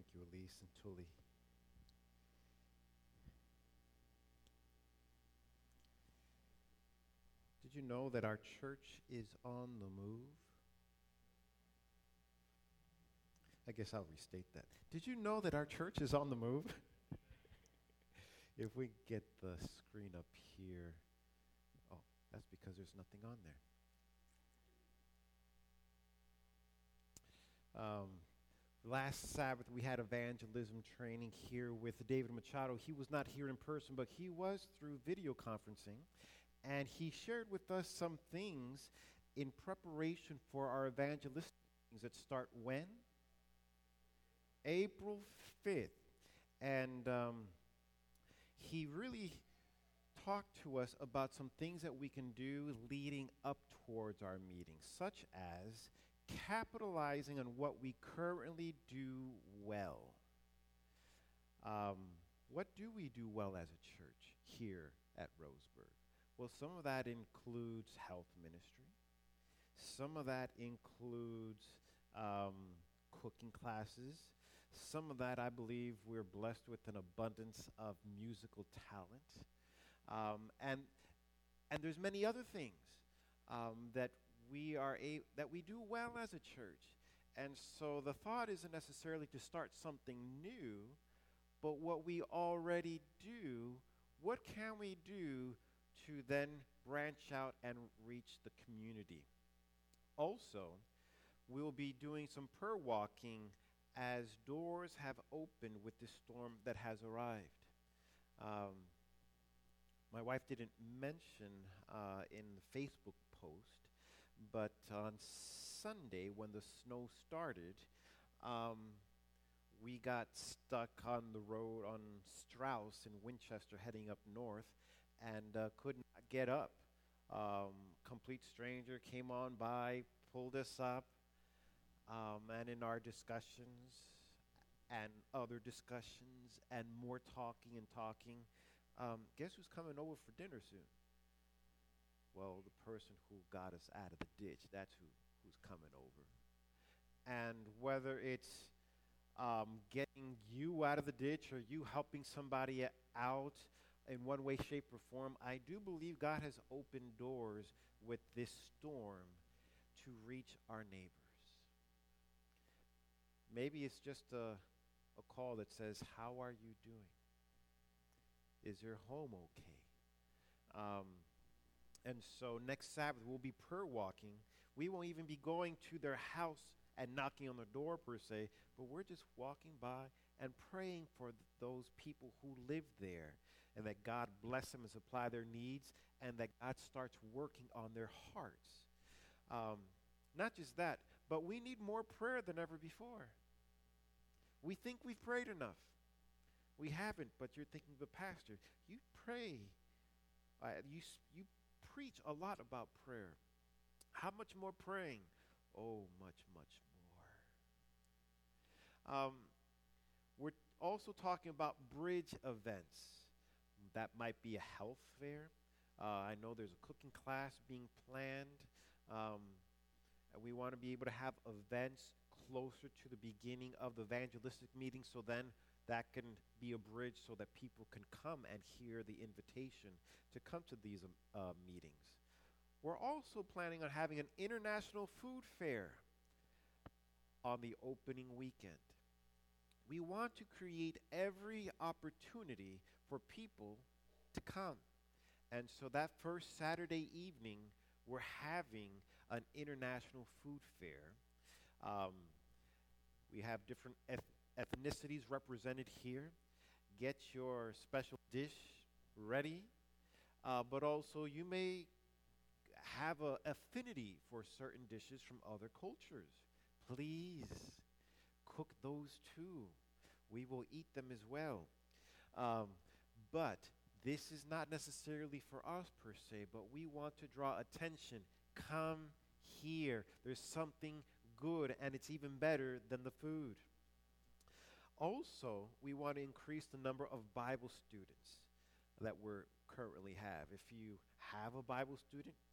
Thank you, Elise and Tully. Did you know that our church is on the move? I guess I'll restate that. Did you know that our church is on the move? If we get the screen up here. Oh, that's because there's nothing on there. Last Sabbath, we had evangelism training here with David Machado. He was not here in person, but he was through video conferencing. And he shared with us some things in preparation for our evangelistic meetings that start when? April 5th. And he really talked to us about some things that we can do leading up towards our meetings, such as capitalizing on what we currently do well. What do we do well as a church here at Roseburg? Well, some of that includes health ministry. Some of that includes cooking classes. Some of that, I believe, we're blessed with an abundance of musical talent. And there's many other things that we do well as a church. And so the thought isn't necessarily to start something new, but what we already do, what can we do to then branch out and reach the community? Also, we'll be doing some prayer walking as doors have opened with this storm that has arrived. My wife didn't mention in the Facebook post, but on Sunday when the snow started, we got stuck on the road on Strauss in Winchester heading up north and could not get up. Complete stranger came on by, pulled us up, and in our discussions and other discussions and more talking and talking, guess who's coming over for dinner soon? Well, the person who got us out of the ditch, that's who's coming over. And whether it's getting you out of the ditch or you helping somebody out in one way, shape, or form, I do believe God has opened doors with this storm to reach our neighbors. Maybe it's just a call that says, how are you doing? Is your home okay? And so next Sabbath, we'll be prayer walking. We won't even be going to their house and knocking on the door per se, but we're just walking by and praying for those people who live there, and that God bless them and supply their needs, and that God starts working on their hearts. Not just that, but we need more prayer than ever before. We think we've prayed enough. We haven't, but you're thinking, but Pastor, you pray. You preach a lot about prayer. How much more praying? Oh, much, much more. We're also talking about bridge events. That might be a health fair. I know there's a cooking class being planned. And we want to be able to have events closer to the beginning of the evangelistic meeting, so then that can be a bridge so that people can come and hear the invitation to come to these meetings. We're also planning on having an international food fair on the opening weekend. We want to create every opportunity for people to come. And so that first Saturday evening, we're having an international food fair. We have different ethnicities represented here. Get your special dish ready, but also you may have an affinity for certain dishes from other cultures. Please cook those too. We will eat them as well. But this is not necessarily for us per se, but we want to draw attention. Come here. There's something good, and it's even better than the food. Also, we want to increase the number of Bible students that we currently have. If you have a Bible student,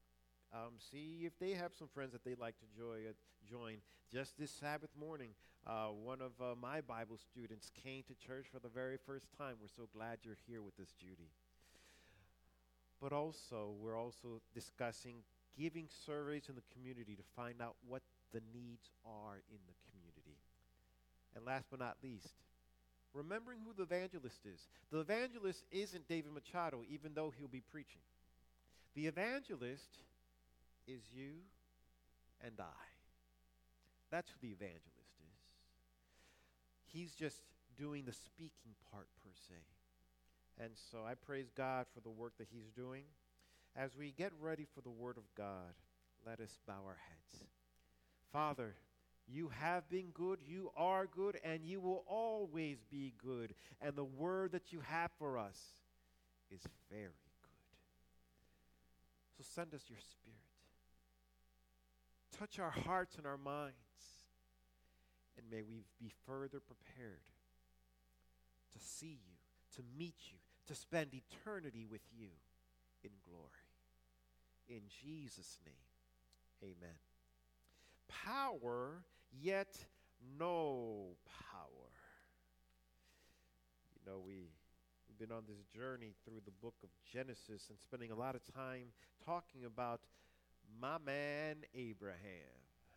See if they have some friends that they'd like to join. Just this Sabbath morning, one of my Bible students came to church for the very first time. We're so glad you're here with us, Judy. But also, we're also discussing giving surveys in the community to find out what the needs are in the community. And last but not least, remembering who the evangelist is. The evangelist isn't David Machado, even though he'll be preaching. The evangelist is you and I. That's who the evangelist is. He's just doing the speaking part, per se. And so I praise God for the work that he's doing. As we get ready for the word of God, let us bow our heads. Father, you have been good, you are good, and you will always be good. And the word that you have for us is very good. So send us your Spirit. Touch our hearts and our minds. And may we be further prepared to see you, to meet you, to spend eternity with you in glory. In Jesus' name, amen. Power, yet no power. You know, we've been on this journey through the book of Genesis and spending a lot of time talking about my man Abraham.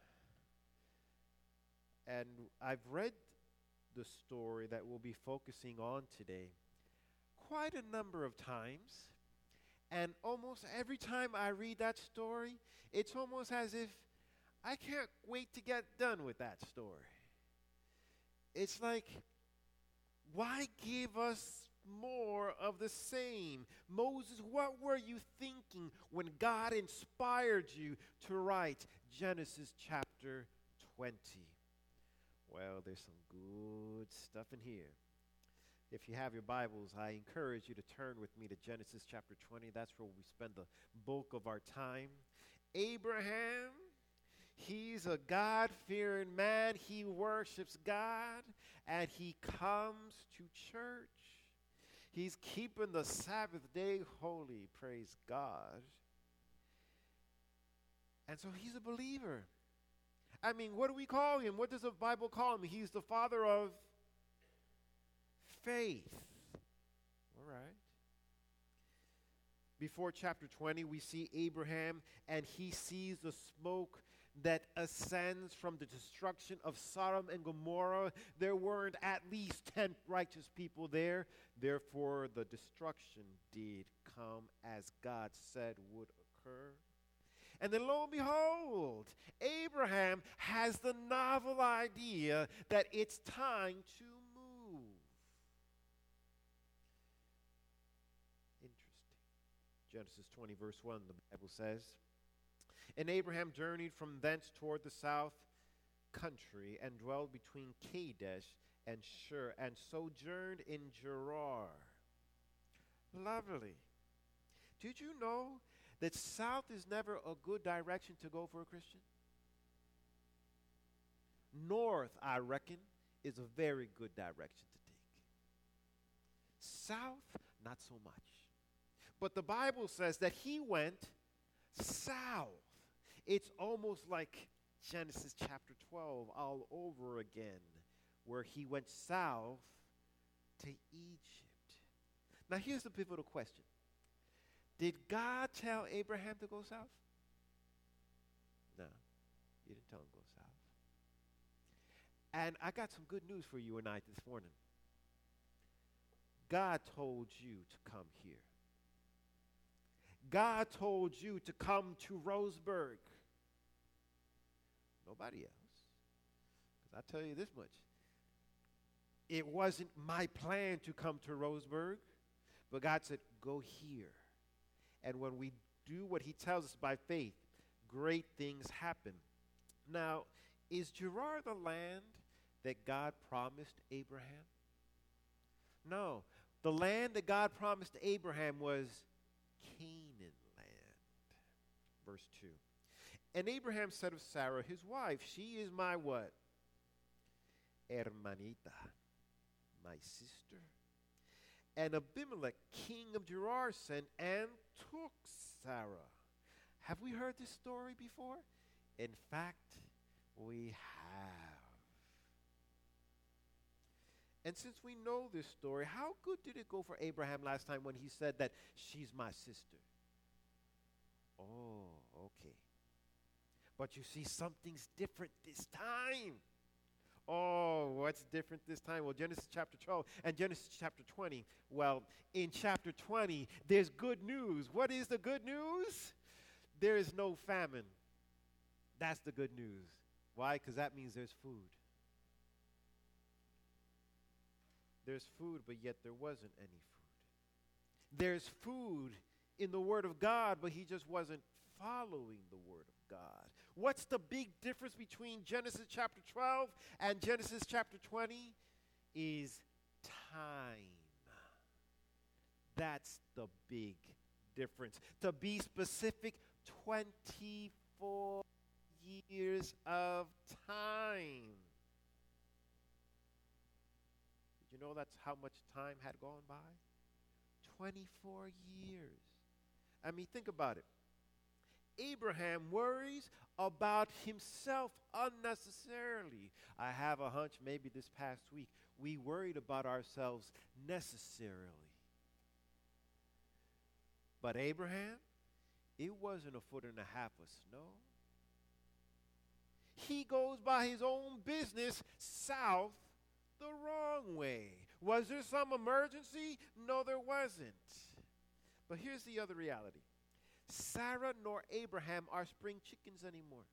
And I've read the story that we'll be focusing on today quite a number of times. And almost every time I read that story, it's almost as if I can't wait to get done with that story. It's like, why give us more of the same? Moses, what were you thinking when God inspired you to write Genesis chapter 20? Well, there's some good stuff in here. If you have your Bibles, I encourage you to turn with me to Genesis chapter 20. That's where we spend the bulk of our time. Abraham, he's a God-fearing man. He worships God, and he comes to church. He's keeping the Sabbath day holy, praise God. And so he's a believer. I mean, what do we call him? What does the Bible call him? He's the father of faith. All right. Before chapter 20, we see Abraham, and he sees the smoke that ascends from the destruction of Sodom and Gomorrah. There weren't at least 10 righteous people there. Therefore, the destruction did come as God said would occur. And then lo and behold, Abraham has the novel idea that it's time to move. Interesting. Genesis 20, verse 1, the Bible says, and Abraham journeyed from thence toward the south country and dwelled between Kadesh and Shur and sojourned in Gerar. Lovely. Did you know that south is never a good direction to go for a Christian? North, I reckon, is a very good direction to take. South, not so much. But the Bible says that he went south. It's almost like Genesis chapter 12 all over again, where he went south to Egypt. Now here's the pivotal question. Did God tell Abraham to go south? No, he didn't tell him to go south. And I got some good news for you and I this morning. God told you to come here. God told you to come to Roseburg. Nobody else. Because I tell you this much. It wasn't my plan to come to Roseburg, but God said, go here. And when we do what he tells us by faith, great things happen. Now, is Gerar the land that God promised Abraham? No. The land that God promised Abraham was Canaan land. Verse 2. And Abraham said of Sarah, his wife, she is my what? Hermanita, my sister. And Abimelech, king of Gerar, sent and took Sarah, Have we heard this story before? In fact, we have. And since we know this story, how good did it go for Abraham last time when he said that she's my sister? Oh, okay. But you see, something's different this time. Oh, what's different this time? Well, Genesis chapter 12 and Genesis chapter 20. Well, in chapter 20, there's good news. What is the good news? There is no famine. That's the good news. Why? Because that means there's food. There's food, but yet there wasn't any food. There's food in the Word of God, but he just wasn't following the Word of God. What's the big difference between Genesis chapter 12 and Genesis chapter 20? Is time. That's the big difference. To be specific, 24 years of time. Did you know that's how much time had gone by? 24 years. I mean, think about it. Abraham worries about himself unnecessarily. I have a hunch maybe this past week we worried about ourselves necessarily. But Abraham, it wasn't 1.5 feet of snow. He goes by his own business south the wrong way. Was there some emergency? No, there wasn't. But here's the other reality. Sarah nor Abraham are spring chickens anymore.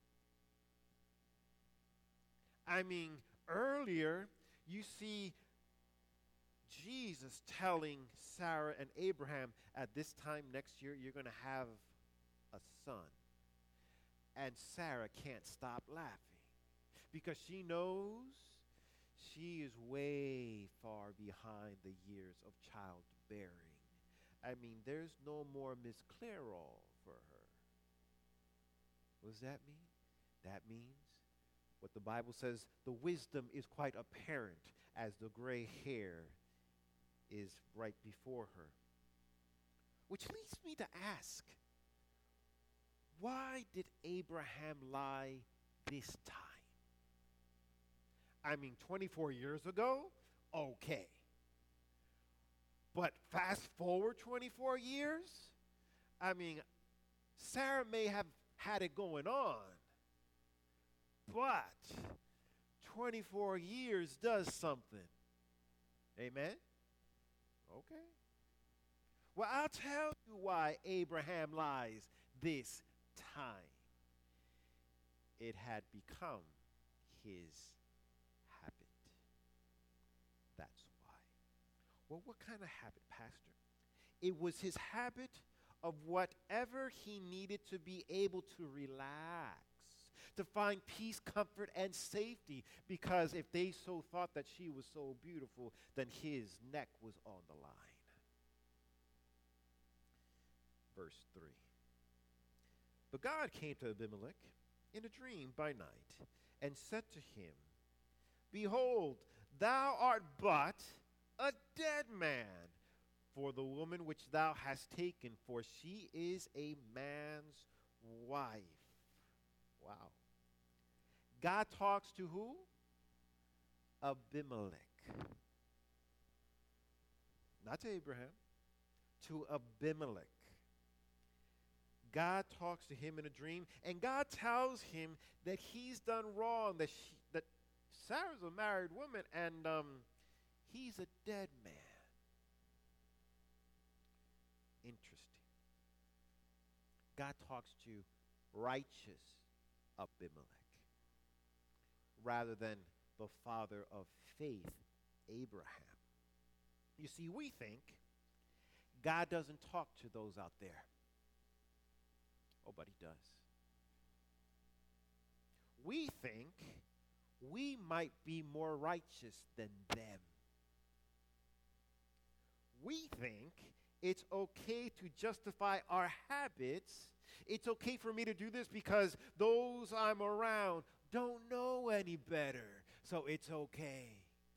I mean, earlier you see Jesus telling Sarah and Abraham, at this time next year, you're going to have a son. And Sarah can't stop laughing because she knows she is way far behind the years of childbearing. I mean, there's no more Miss Clairol for her. What does that mean? That means what the Bible says, the wisdom is quite apparent as the gray hair is right before her. Which leads me to ask, why did Abraham lie this time? I mean, 24 years ago? Okay. But fast forward 24 years? I mean, Sarah may have had it going on, but 24 years does something. Amen? Okay. Well, I'll tell you why Abraham lies this time. It had become his habit. That's why. Well, what kind of habit, Pastor? It was his habit of whatever he needed to be able to relax, to find peace, comfort, and safety, because if they so thought that she was so beautiful, then his neck was on the line. Verse 3. But God came to Abimelech in a dream by night and said to him, Behold, thou art but a dead man, for the woman which thou hast taken, for she is a man's wife. Wow. God talks to who? Abimelech. Not to Abraham, to Abimelech. God talks to him in a dream, and God tells him that he's done wrong, that Sarah's a married woman, and he's a dead man. Interesting. God talks to righteous Abimelech rather than the father of faith, Abraham. You see, we think God doesn't talk to those out there. Oh, but he does. We think we might be more righteous than them. We think it's okay to justify our habits. It's okay for me to do this because those I'm around don't know any better, so it's okay.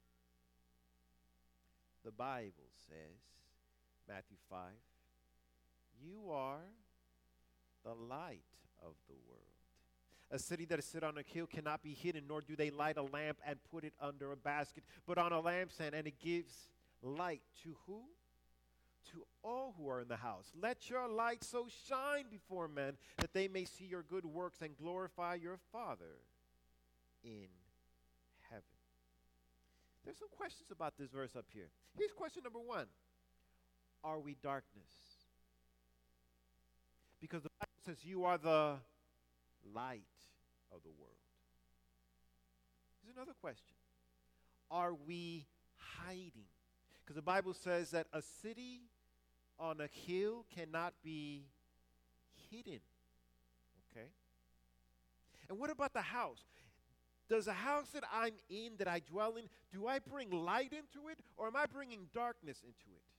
The Bible says, Matthew 5, you are the light of the world. A city that is set on a hill cannot be hidden, nor do they light a lamp and put it under a basket, but on a lampstand, and it gives light to who? To all who are in the house. Let your light so shine before men that they may see your good works and glorify your Father in heaven. There's some questions about this verse up here. Here's question number 1. Are we darkness? Because the Bible says you are the light of the world. Here's another question. Are we hiding? Because the Bible says that a city on a hill cannot be hidden. Okay? And what about the house? Does the house that I'm in, that I dwell in, do I bring light into it, or am I bringing darkness into it?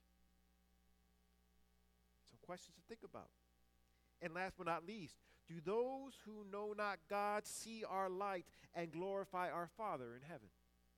Some questions to think about. And last but not least, do those who know not God see our light and glorify our Father in heaven?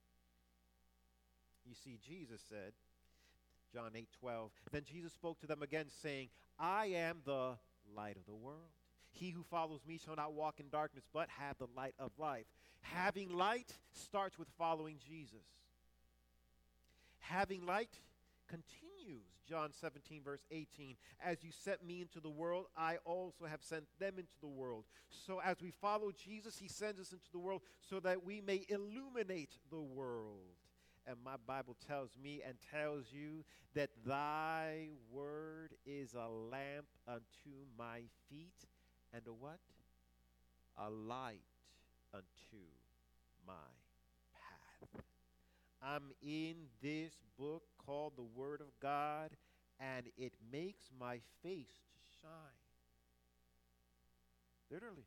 You see, Jesus said, John 8:12, then Jesus spoke to them again, saying, I am the light of the world. He who follows me shall not walk in darkness, but have the light of life. Having light starts with following Jesus. Having light continues. John 17, verse 18, as you sent me into the world, I also have sent them into the world. So as we follow Jesus, he sends us into the world so that we may illuminate the world. And my Bible tells me and tells you that thy word is a lamp unto my feet and a what? A light unto my path. I'm in this book called the Word of God, and it makes my face to shine. Literally.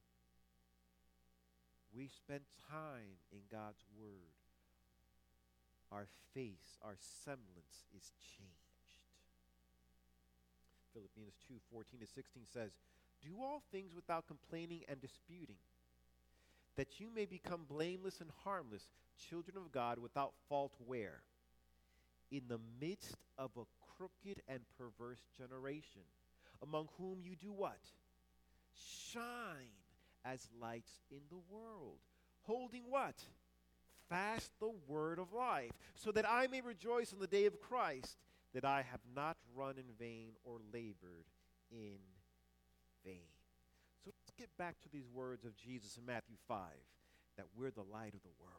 We spend time in God's Word. Our face, our semblance is changed. Philippians 2:14-16 says, do all things without complaining and disputing, that you may become blameless and harmless, children of God without fault where? In the midst of a crooked and perverse generation, among whom you do what? Shine as lights in the world, holding what? Fast the word of life, so that I may rejoice in the day of Christ, that I have not run in vain or labored in vain. So let's get back to these words of Jesus in Matthew 5, that we're the light of the world.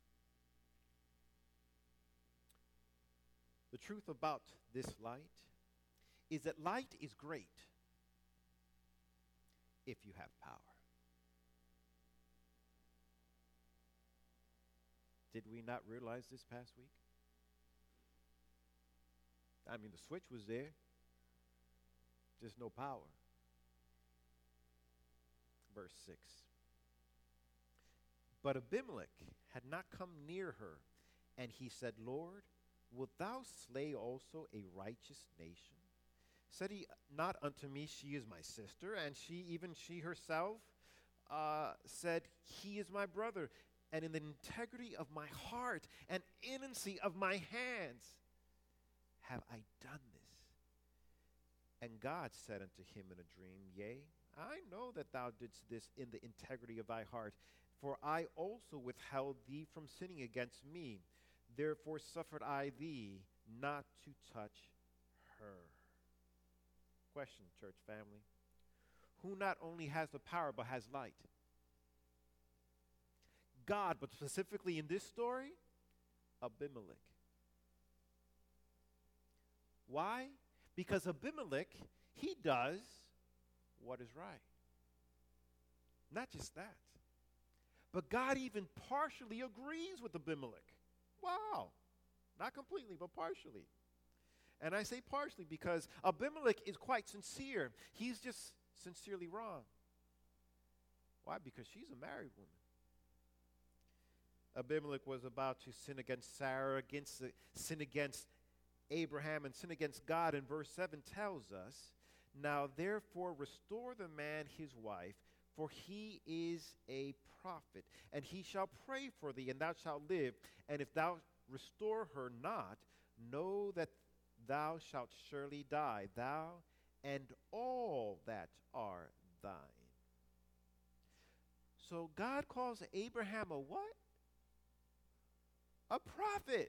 The truth about this light is that light is great if you have power. Did we not realize this past week? I mean, the switch was there, just no power. Verse 6. But Abimelech had not come near her, and he said, Lord, wilt thou slay also a righteous nation? Said he not unto me, she is my sister, and she herself said, he is my brother, and in the integrity of my heart and innocency of my hands have I done this. And God said unto him in a dream, yea, I know that thou didst this in the integrity of thy heart, for I also withheld thee from sinning against me. Therefore suffered I thee not to touch her. Question, church family. Who not only has the power but has light? God, but specifically in this story, Abimelech. Why? Because Abimelech, he does what is right. Not just that, but God even partially agrees with Abimelech. Wow. Not completely, but partially. And I say partially because Abimelech is quite sincere. He's just sincerely wrong. Why? Because she's a married woman. Abimelech was about to sin against Sarah, sin against Abraham, and sin against God. And verse 7 tells us, now therefore restore the man his wife, for he is a prophet, and he shall pray for thee, and thou shalt live. And if thou restore her not, know that thou shalt surely die, thou and all that are thine. So God calls Abraham a what? A prophet.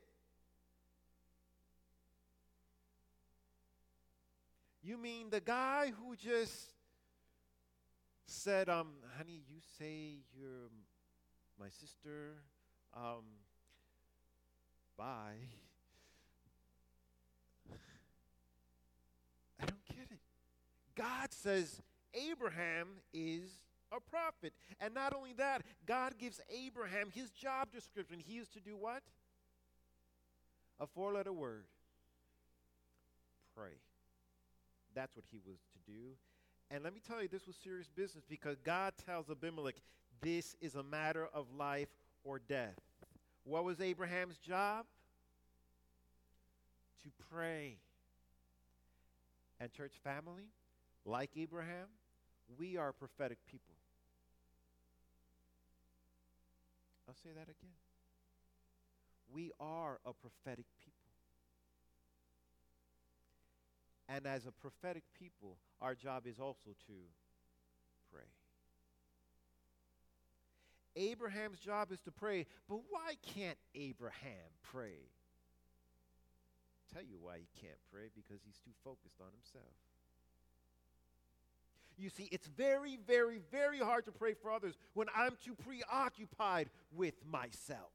You mean the guy who just said, honey, you say you're my sister, bye. I don't get it. God says Abraham is a prophet. And not only that, God gives Abraham his job description. He is to do what? A 4-letter word. Pray. That's what he was to do. And let me tell you, this was serious business because God tells Abimelech, this is a matter of life or death. What was Abraham's job? To pray. And church family, like Abraham, we are prophetic people. I'll say that again. We are a prophetic people. And as a prophetic people, our job is also to pray. Abraham's job is to pray, but why can't Abraham pray? I'll tell you why he can't pray, because he's too focused on himself. You see, it's very, very, very hard to pray for others when I'm too preoccupied with myself.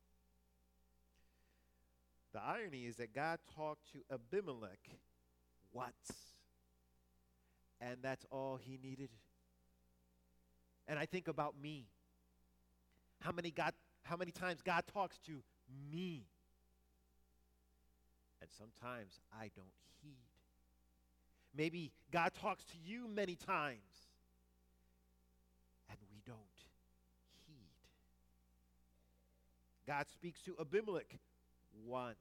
The irony is that God talked to Abimelech once, and that's all he needed. And I think about me. How many times God talks to me? And sometimes I don't heed. Maybe God talks to you many times, and we don't heed. God speaks to Abimelech once.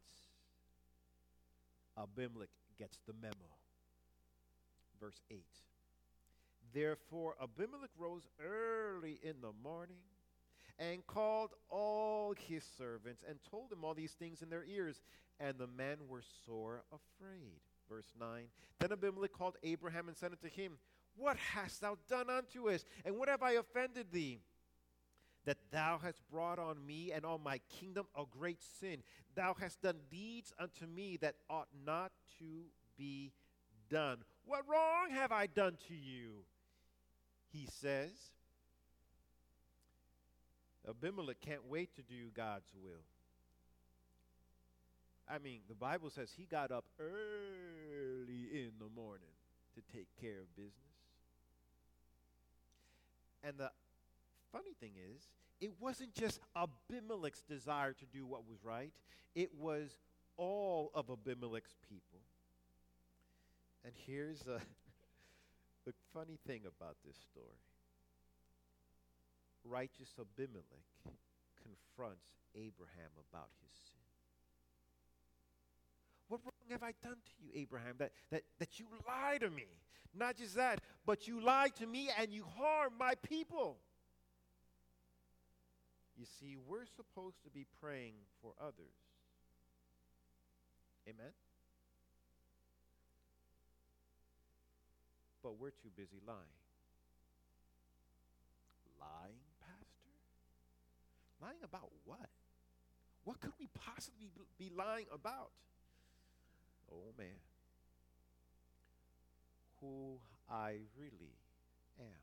Abimelech gets the memo. Verse 8. Therefore Abimelech rose early in the morning and called all his servants and told them all these things in their ears, and the men were sore afraid. Verse 9. Then Abimelech called Abraham and said unto him, what hast thou done unto us, and what have I offended thee, that thou hast brought on me and on my kingdom a great sin? Thou hast done deeds unto me that ought not to be done. What wrong have I done to you? He says. Abimelech can't wait to do God's will. I mean, the Bible says he got up early in the morning to take care of business. And the funny thing is, it wasn't just Abimelech's desire to do what was right. It was all of Abimelech's people. And here's the funny thing about this story. Righteous Abimelech confronts Abraham about his sin. What wrong have I done to you, Abraham, that you lie to me? Not just that, but you lied to me and you harm my people. You see, we're supposed to be praying for others. Amen? But we're too busy lying. Lying, Pastor? Lying about what? What could we possibly be lying about? Oh, man. Who I really am.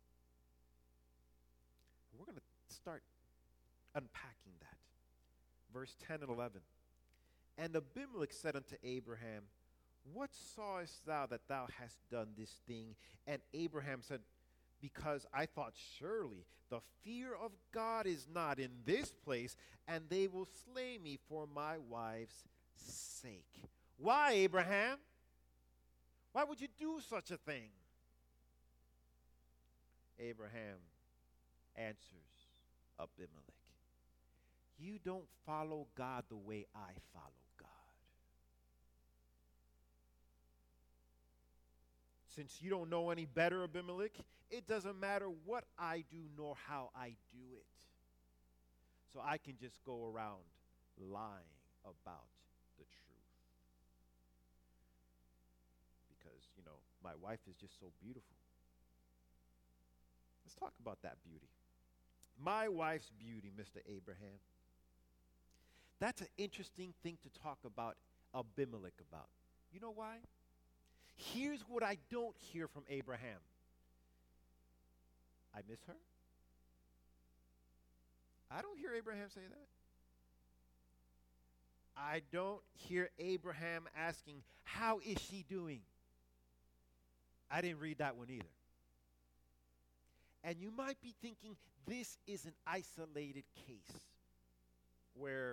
We're going to start unpacking that. Verse 10 and 11. And Abimelech said unto Abraham, what sawest thou that thou hast done this thing? And Abraham said, because I thought surely the fear of God is not in this place, and they will slay me for my wife's sake. Why, Abraham? Why would you do such a thing? Abraham answers Abimelech, you don't follow God the way I follow God. Since you don't know any better, Abimelech, it doesn't matter what I do nor how I do it. So I can just go around lying about the truth. Because, my wife is just so beautiful. Let's talk about that beauty. My wife's beauty, Mr. Abraham. That's an interesting thing to talk about Abimelech about. You know why? Here's what I don't hear from Abraham. I miss her. I don't hear Abraham say that. I don't hear Abraham asking, how is she doing? I didn't read that one either. And you might be thinking this is an isolated case where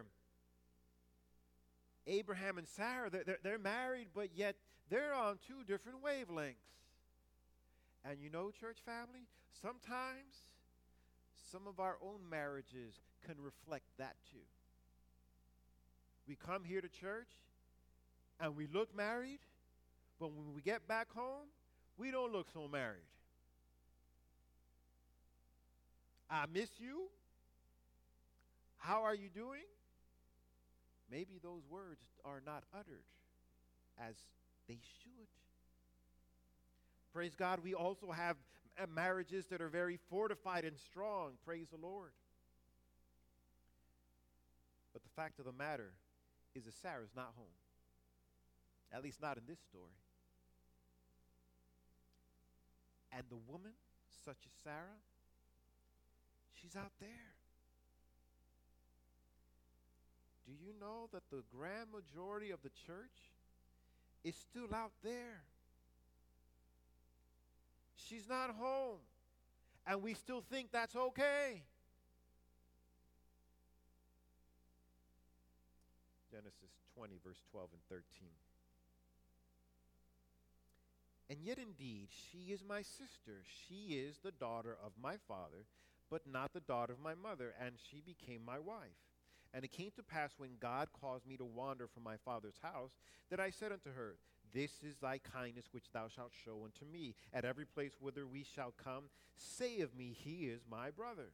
Abraham and Sarah, they're married, but yet they're on two different wavelengths. And you know, church family, sometimes some of our own marriages can reflect that too. We come here to church and we look married, but when we get back home, we don't look so married. I miss you. How are you doing? Maybe those words are not uttered as they should. Praise God, we also have marriages that are very fortified and strong. Praise the Lord. But the fact of the matter is that Sarah's not home. At least not in this story. And the woman, such as Sarah, she's out there. Do you know that the grand majority of the church is still out there? She's not home. And we still think that's okay. Genesis 20, verse 12 and 13. And yet indeed, she is my sister. She is the daughter of my father, but not the daughter of my mother, and she became my wife. And it came to pass when God caused me to wander from my father's house, that I said unto her, this is thy kindness which thou shalt show unto me. At every place whither we shall come, say of me, he is my brother.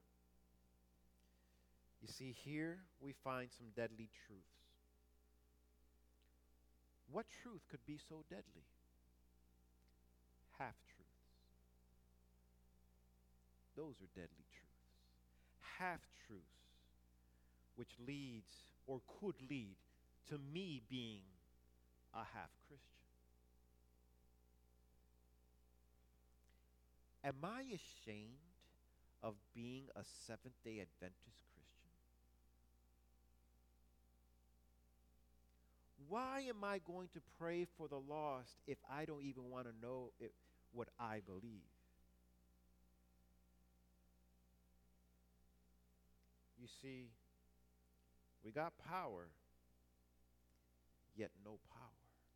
You see, here we find some deadly truths. What truth could be so deadly? Half-truths. Those are deadly truths. Half-truths, which leads or could lead to me being a half-Christian. Am I ashamed of being a Seventh-day Adventist Christian? Why am I going to pray for the lost if I don't even want to know what I believe? You see, we got power, yet no power.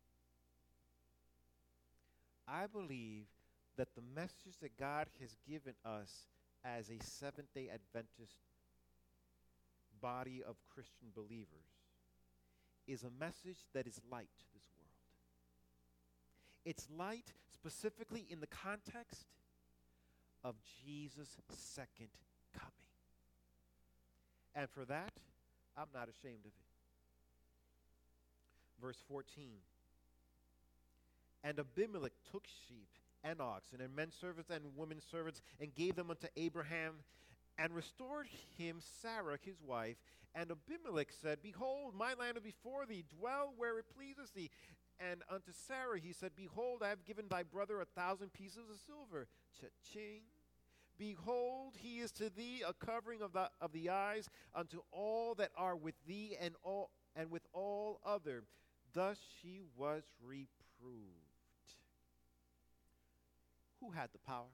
I believe that the message that God has given us as a Seventh-day Adventist body of Christian believers is a message that is light to this world. It's light specifically in the context of Jesus' second coming. And for that, I'm not ashamed of it. Verse 14. And Abimelech took sheep and oxen and men servants and women servants and gave them unto Abraham and restored him Sarah his wife. And Abimelech said, behold, my land is before thee, dwell where it pleaseth thee. And unto Sarah he said, behold, I have given thy brother 1,000 pieces of silver. Cha-ching. Behold, he is to thee a covering of the eyes unto all that are with thee and with all other. Thus she was reproved. Who had the power?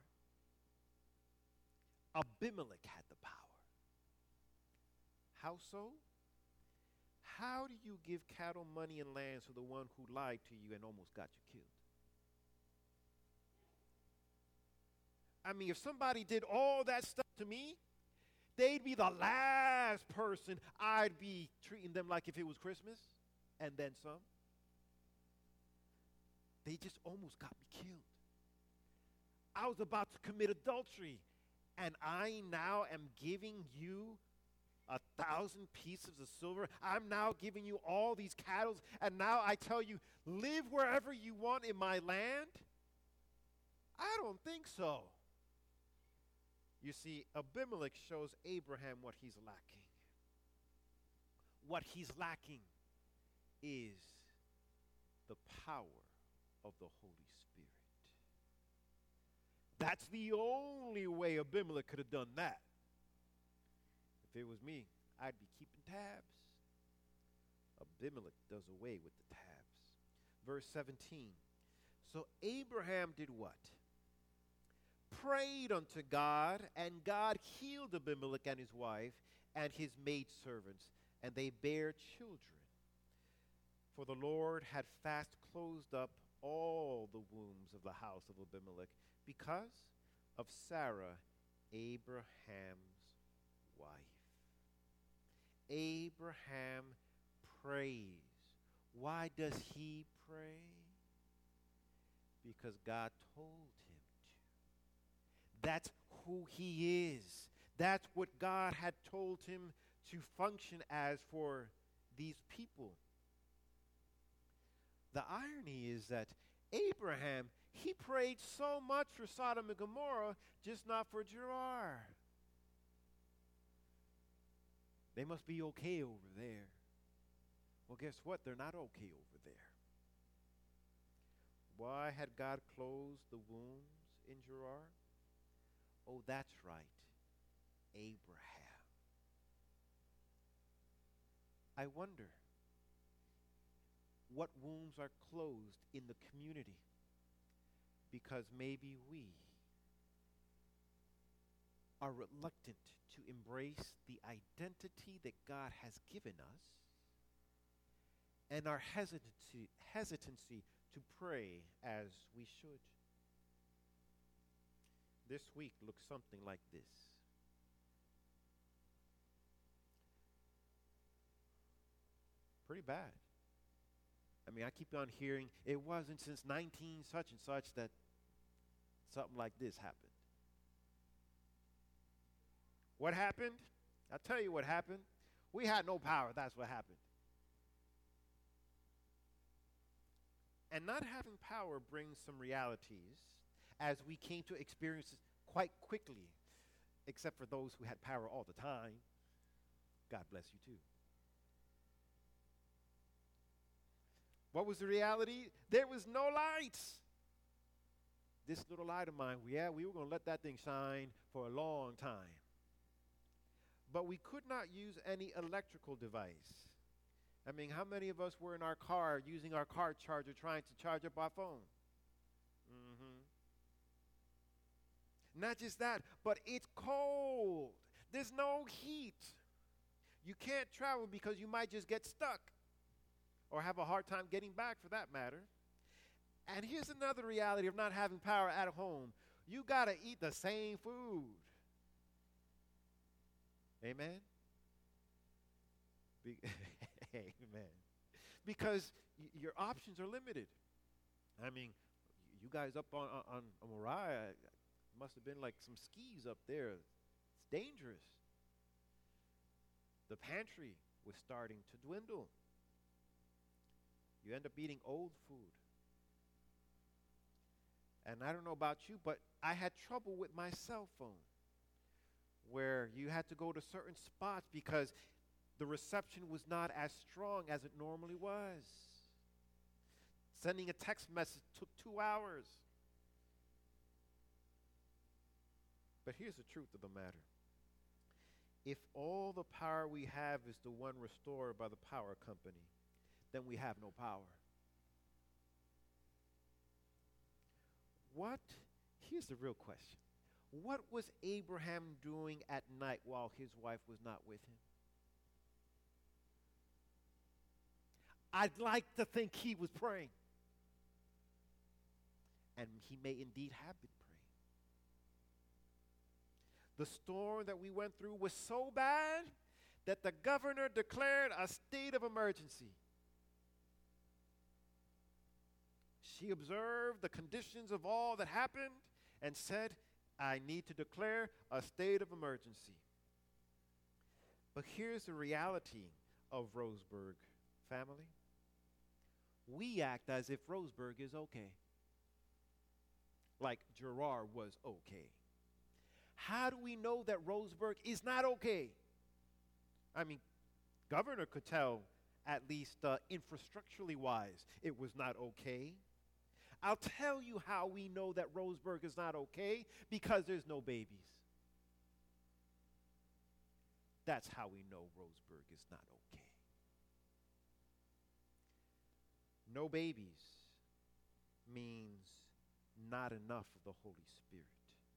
Abimelech had the power. How so? How do you give cattle, money, and lands to the one who lied to you and almost got you killed? I mean, if somebody did all that stuff to me, they'd be the last person I'd be treating them like if it was Christmas, and then some. They just almost got me killed. I was about to commit adultery, and I now am giving you 1,000 pieces of silver. I'm now giving you all these cattle, and now I tell you, live wherever you want in my land? I don't think so. You see, Abimelech shows Abraham what he's lacking. What he's lacking is the power of the Holy Spirit. That's the only way Abimelech could have done that. If it was me, I'd be keeping tabs. Abimelech does away with the tabs. Verse 17. So Abraham did what? Prayed unto God, and God healed Abimelech and his wife and his maidservants, and they bare children. For the Lord had fast closed up all the wombs of the house of Abimelech because of Sarah, Abraham's wife. Abraham prays. Why does he pray? Because God told him to. That's who he is. That's what God had told him to function as for these people. The irony is that Abraham, he prayed so much for Sodom and Gomorrah, just not for Gerar. They must be okay over there. Well, guess what? They're not okay over there. Why had God closed the wombs in Gerar? Oh, that's right. Abraham. I wonder what wombs are closed in the community because maybe we are reluctant to embrace the identity that God has given us and our hesitancy to pray as we should. This week looks something like this. Pretty bad. I mean, I keep on hearing it wasn't since 19 such and such that something like this happened. What happened? I'll tell you what happened. We had no power. That's what happened. And not having power brings some realities as we came to experience it quite quickly, except for those who had power all the time. God bless you too. What was the reality? There was no lights. This little light of mine, we were going to let that thing shine for a long time. But we could not use any electrical device. I mean, how many of us were in our car using our car charger trying to charge up our phone? Not just that, but it's cold. There's no heat. You can't travel because you might just get stuck or have a hard time getting back for that matter. And here's another reality of not having power at home. You got to eat the same food. Amen? Amen. Because your options are limited. I mean, you guys up on Moriah must have been like some skis up there. It's dangerous. The pantry was starting to dwindle. You end up eating old food. And I don't know about you, but I had trouble with my cell phone where you had to go to certain spots because the reception was not as strong as it normally was. Sending a text message took 2 hours. But here's the truth of the matter. If all the power we have is the one restored by the power company, then we have no power. Here's the real question. What was Abraham doing at night while his wife was not with him? I'd like to think he was praying. And he may indeed have been praying. The storm that we went through was so bad that the governor declared a state of emergency. She observed the conditions of all that happened and said, I need to declare a state of emergency. But here's the reality of Roseburg, family. We act as if Roseburg is okay. Like Gerar was okay. How do we know that Roseburg is not okay? I mean, governor could tell, at least infrastructurally wise, it was not okay. I'll tell you how we know that Roseburg is not okay, because there's no babies. That's how we know Roseburg is not okay. No babies means not enough of the Holy Spirit.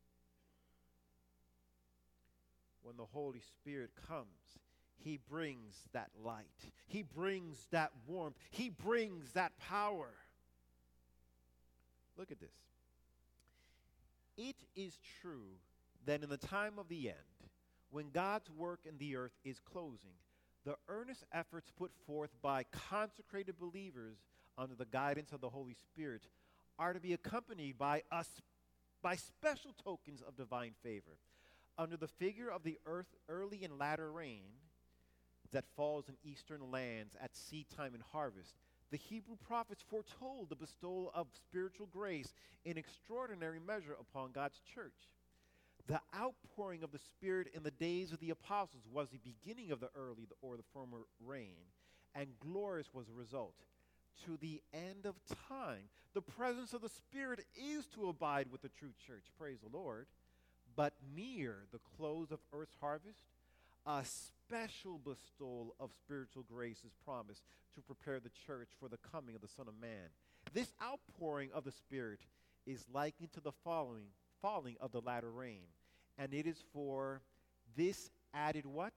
When the Holy Spirit comes, he brings that light. He brings that warmth. He brings that power. Look at this. It is true that in the time of the end, when God's work in the earth is closing, the earnest efforts put forth by consecrated believers under the guidance of the Holy Spirit are to be accompanied by special tokens of divine favor. Under the figure of the early and latter rain that falls in eastern lands at seed time and harvest, the Hebrew prophets foretold the bestowal of spiritual grace in extraordinary measure upon God's church. The outpouring of the Spirit in the days of the apostles was the beginning of the early or the former rain, and glorious was the result. To the end of time, the presence of the Spirit is to abide with the true church, praise the Lord. But near the close of earth's harvest, a special bestowal of spiritual grace is promised to prepare the church for the coming of the Son of Man. This outpouring of the Spirit is likened to the falling of the latter rain. And it is for this added what?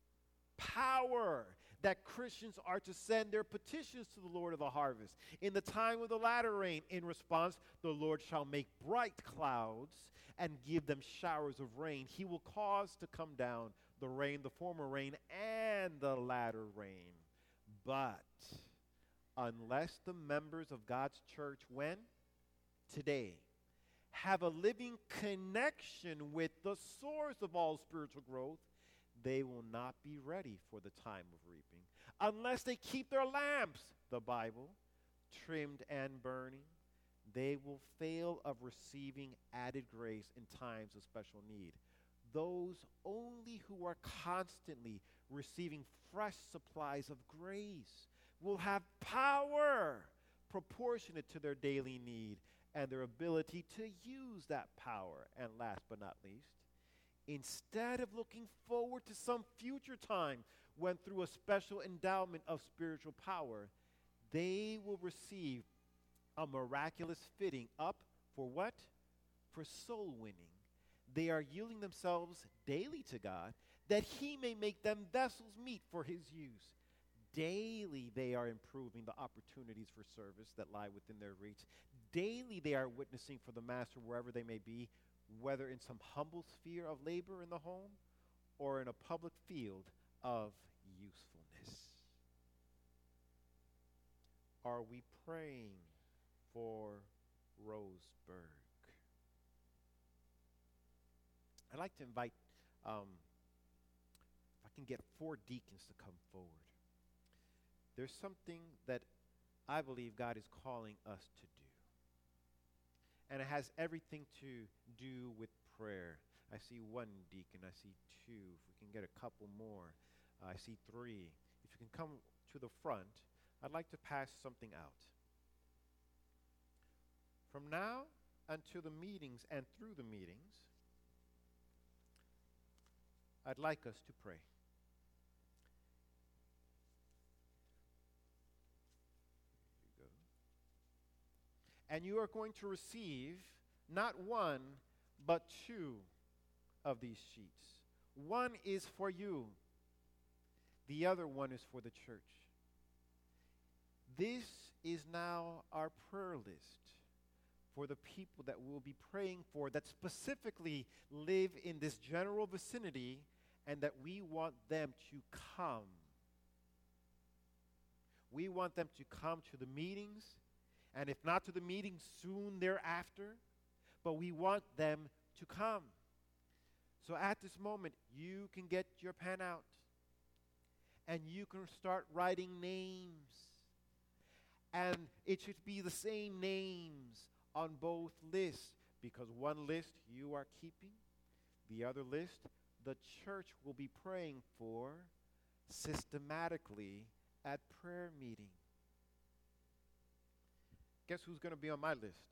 Power that Christians are to send their petitions to the Lord of the harvest. In the time of the latter rain, in response, the Lord shall make bright clouds and give them showers of rain. He will cause to come down the rain, the former rain, and the latter rain. But unless the members of God's church, when? Today, have a living connection with the source of all spiritual growth, they will not be ready for the time of reaping. Unless they keep their lamps, the Bible, trimmed and burning, they will fail of receiving added grace in times of special need. Those only who are constantly receiving fresh supplies of grace will have power proportionate to their daily need and their ability to use that power. And last but not least, instead of looking forward to some future time when through a special endowment of spiritual power, they will receive a miraculous fitting up for what? For soul winning. They are yielding themselves daily to God that he may make them vessels meet for his use. Daily they are improving the opportunities for service that lie within their reach. Daily they are witnessing for the master wherever they may be, whether in some humble sphere of labor in the home or in a public field of usefulness. Are we praying for Roseburg? I'd like to invite, if I can get 4 deacons to come forward. There's something that I believe God is calling us to do. And it has everything to do with prayer. I see 1 deacon. I see 2. If we can get a couple more. I see 3. If you can come to the front, I'd like to pass something out. From now until the meetings and through the meetings, I'd like us to pray. There you go. And you are going to receive not 1, but 2 of these sheets. 1 is for you. The other one is for the church. This is now our prayer list for the people that we'll be praying for that specifically live in this general vicinity and that we want them to come. We want them to come to the meetings, and if not to the meetings, soon thereafter, but we want them to come. So at this moment, you can get your pen out, and you can start writing names. And it should be the same names on both lists, because one list you are keeping, The other list, the church will be praying for systematically at prayer meeting. Guess who's going to be on my list?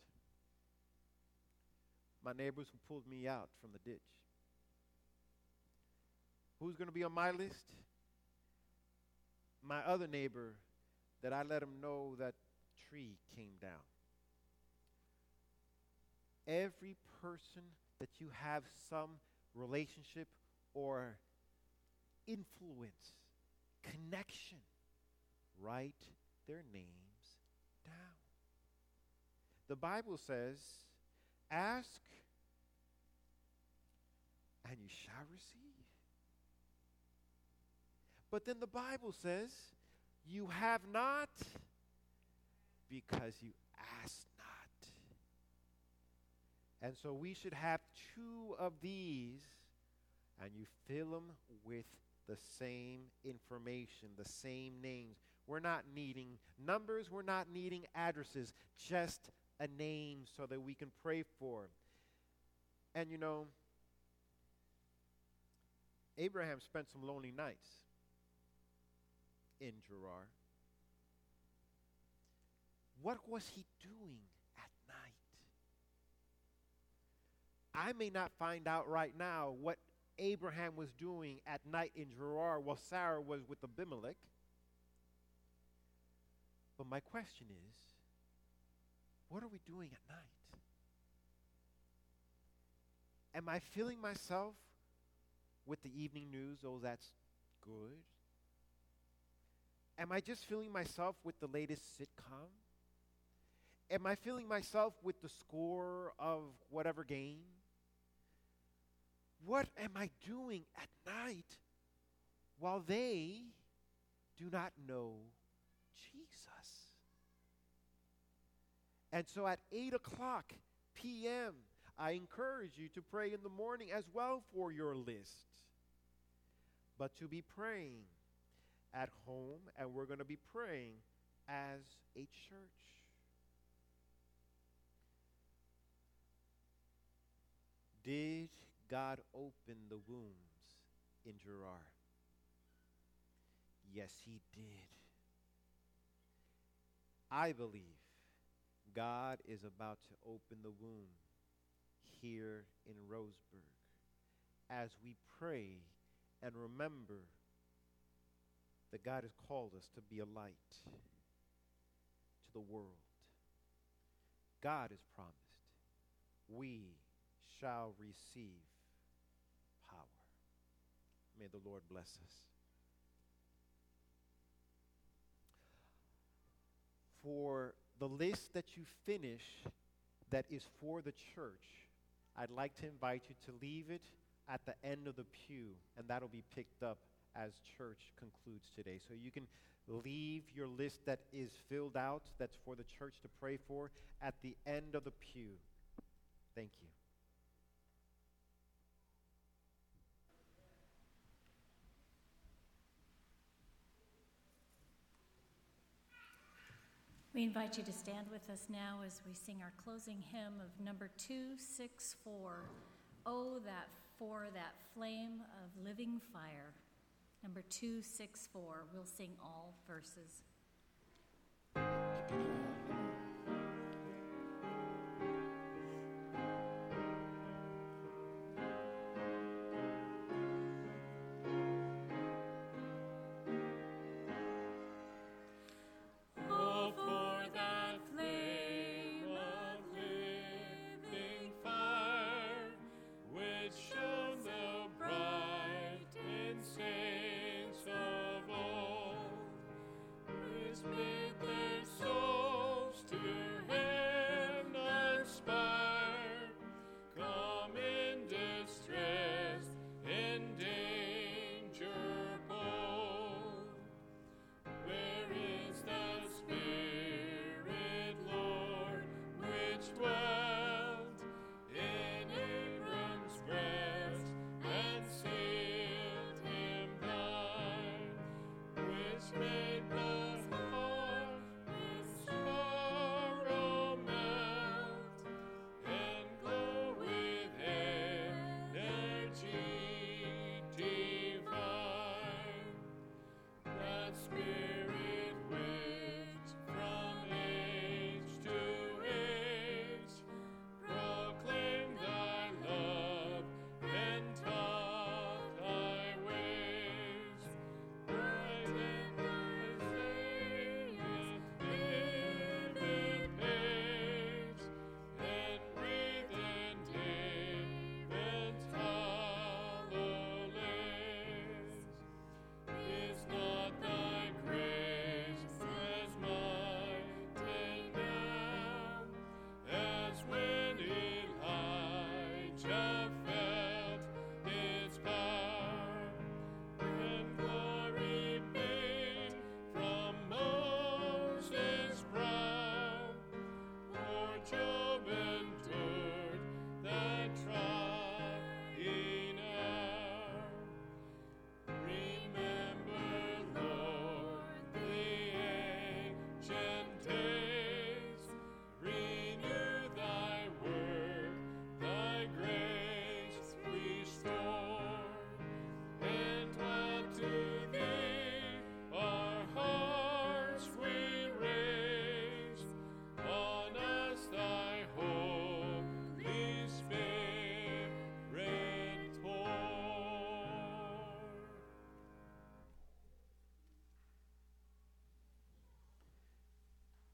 My neighbors who pulled me out from the ditch. Who's going to be on my list? My other neighbor that I let him know that tree came down. Every person that you have some relationship or influence, connection, write their names down. The Bible says, ask and you shall receive. But then the Bible says, you have not because you ask not. And so we should have two of these, and you fill them with the same information, the same names. We're not needing numbers, we're not needing addresses, just a name so that we can pray for. And you know, Abraham spent some lonely nights in Gerar. What was he doing at night? I may not find out right now what Abraham was doing at night in Gerar while Sarah was with Abimelech. But my question is, what are we doing at night? Am I filling myself with the evening news? Oh, that's good. Am I just filling myself with the latest sitcom? Am I filling myself with the score of whatever game? What am I doing at night while they do not know Jesus? And so at 8 o'clock p.m., I encourage you to pray in the morning as well for your list. But to be praying at home, and we're going to be praying as a church. Did God open the wombs in Gerar? Yes, he did. I believe God is about to open the womb here in Roseburg as we pray and remember that God has called us to be a light to the world. God has promised we shall receive power. May the Lord bless us. For the list that you finish that is for the church, I'd like to invite you to leave it at the end of the pew, and that'll be picked up as church concludes today. So you can leave your list that is filled out, that's for the church to pray for, at the end of the pew. Thank you. We invite you to stand with us now as we sing our closing hymn of number 264, Oh, that for that flame of living fire. Number 264, we'll sing all verses.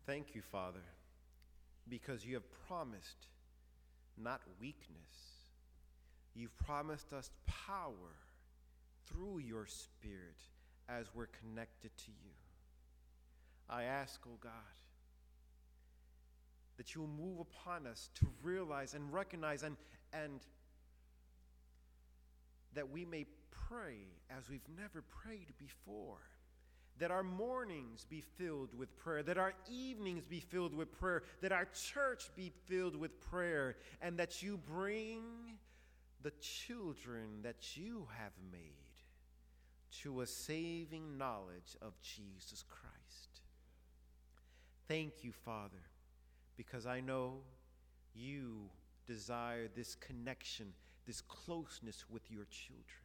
Thank you, Father, because you have promised not weakness. You've promised us power through your Spirit as we're connected to you. I ask, oh God, that you will move upon us to realize and recognize and that we may pray as we've never prayed before. That our mornings be filled with prayer, that our evenings be filled with prayer, that our church be filled with prayer, and that you bring the children that you have made to a saving knowledge of Jesus Christ. Thank you, Father, because I know you desire this connection, this closeness with your children.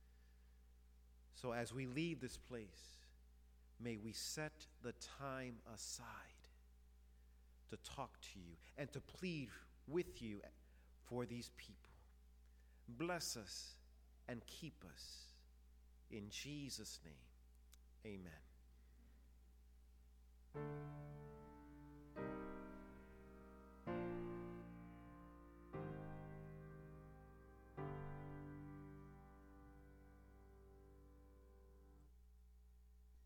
So as we leave this place, may we set the time aside to talk to you and to plead with you for these people. Bless us and keep us. In Jesus' name, amen.